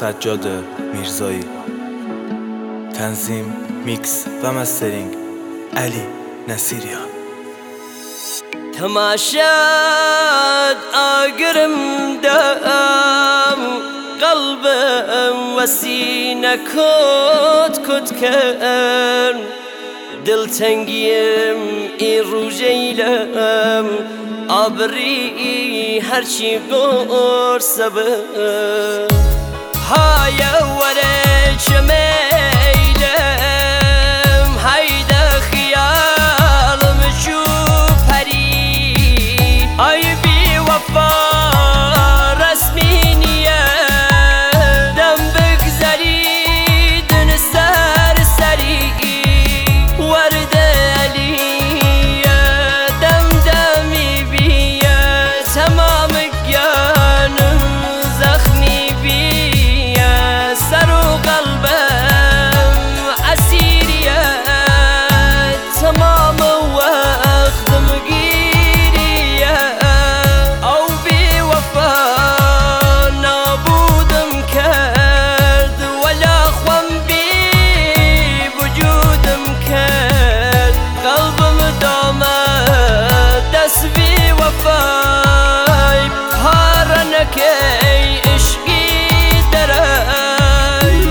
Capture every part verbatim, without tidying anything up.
سجاد میرزایی. تنظیم، میکس و مسترینگ علی نصیریان. تماشاد آگرم دام قلبم و سینه کت کت کن، دلتنگیم ای روجیلم آبری هرچی قرصه به های وره چمیلم هایده خیالم چو پری ای بی وفا رسمی نیه دم بگذری دن سر سری ورده علیه دم دمی بیه تمام گانم زخمی بیه سر و قلبم اسیریه تمام وقتم گیریه او بی وفا نابودم کرد ولا خوام بی وجودم کرد قلبم دامه دست بی وفای پارنکی عشقی درای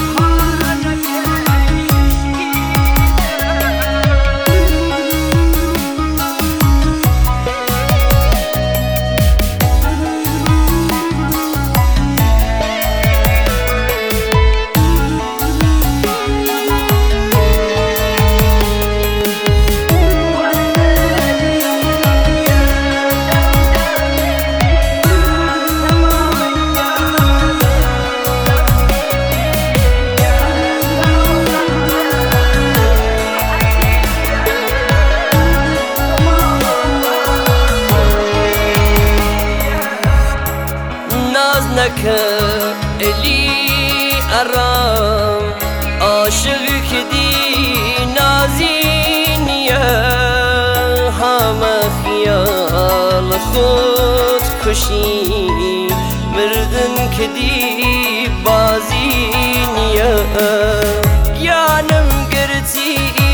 نکن الی ارام عاشق کدی نازینیه همه خیال خود کشی مردن کدی بازینیه یانم گرتی